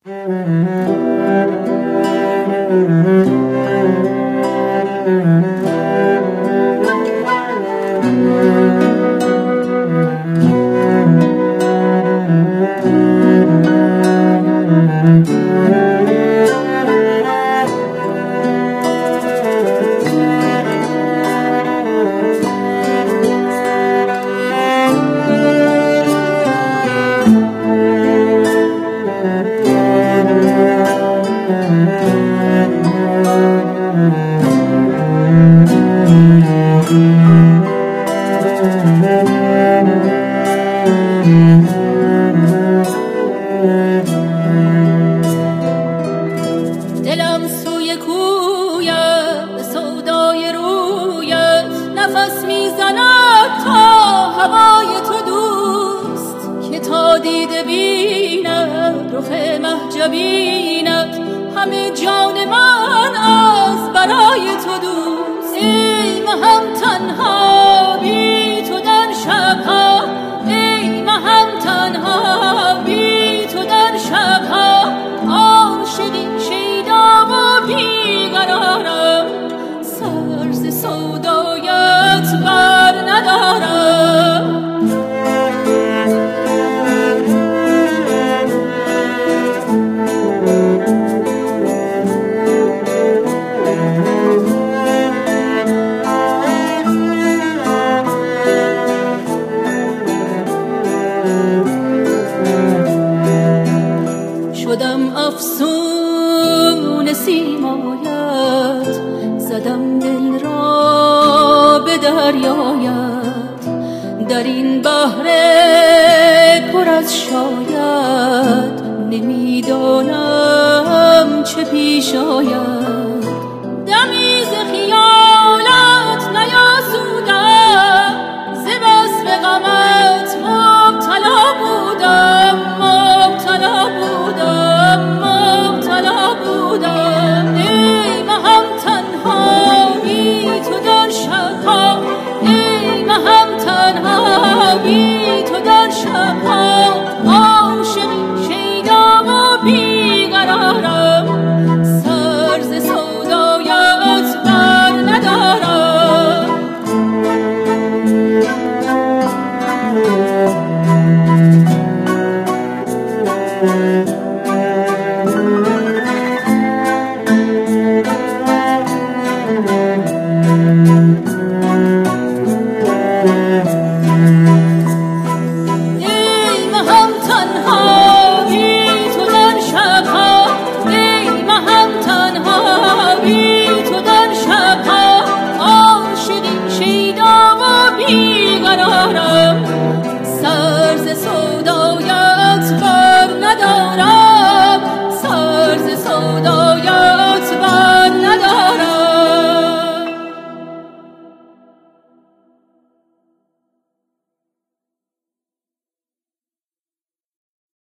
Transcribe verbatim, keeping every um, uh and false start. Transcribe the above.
دلم سوی کویت به سودای رویت نفس میزند تا هوای تو دوست، که تا دیده بیند رخ مه جبینت همه جان من از برای تو دوست. ای مهم تنها بی تو در شبها، ای مهم تنها بی تو در شبها، عاشقی شیدا و بیقرارم، سر ز سودایت بر ندارم. شدم افسون سیمایت، زدم دل را به دریایت، در این بحر پر از شاید نمیدانم چه پیش آید.